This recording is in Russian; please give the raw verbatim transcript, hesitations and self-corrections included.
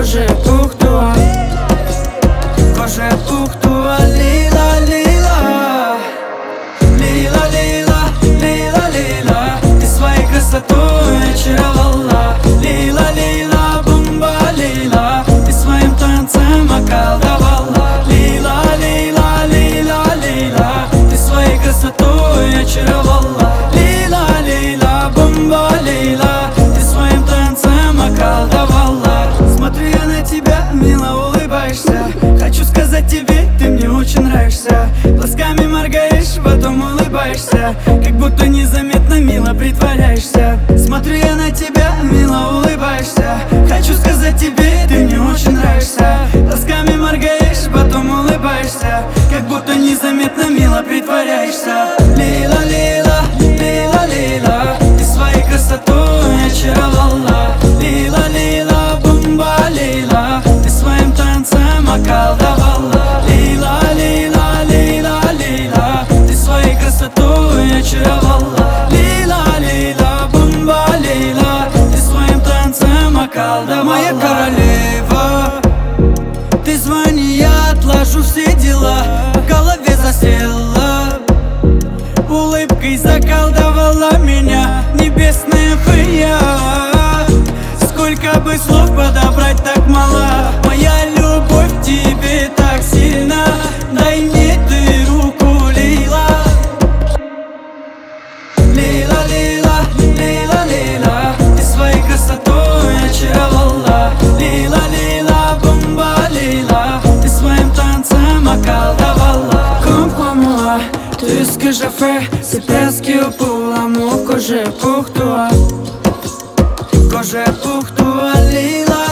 kože puhtua, kože puhtua, lila, lila, lila, lila, lila, lila. Ты своей красотой очаровала, лила, лила, бомба, лила. Ты своим танцем околдовала, лила, лила, лила, лила. Ты своей красотой очаровала, лила, лила, бомба, лила. Ты своим танцем околдовала. Смотрю я на тебя, мило улыбаешься. Хочу сказать тебе, ты мне очень нравишься. Глазками моргаешь, потом улыбаешься, как будто незаметно мило притворяешься. Смотрю я на тебя, мило улыбаешься. Хочу сказать тебе, ты мне очень нравишься. Глазками моргаешь, потом улыбаешься, как будто незаметно мило притворяешься. Лила, лила, лила, лила. Ты своей красотой очаровала, лила, лила, бомба, лила. Ты своим танцем околдовала, лила, лила, лила, лила. Ты своей красотой очаровала, лила, лила, бомба, лила. Ты своим танцем околдовала. Моя королева, ты звони, я отложу все дела. В голове засела, улыбкой заколдовала меня небесная фея. Сколько бы слов подобрать, так мало. Моя любовь к тебе так сильна. Дай мне ты руку, лила. Лила, лила, лила, лила. Ты своей красотой очаровала, лила, lila, бомба, лила. Ты своим танцем околдовала. Comprends-moi, tout ce que je fais, c'est presque pour l'amour. Kože puhtua, kože puhtua, lila.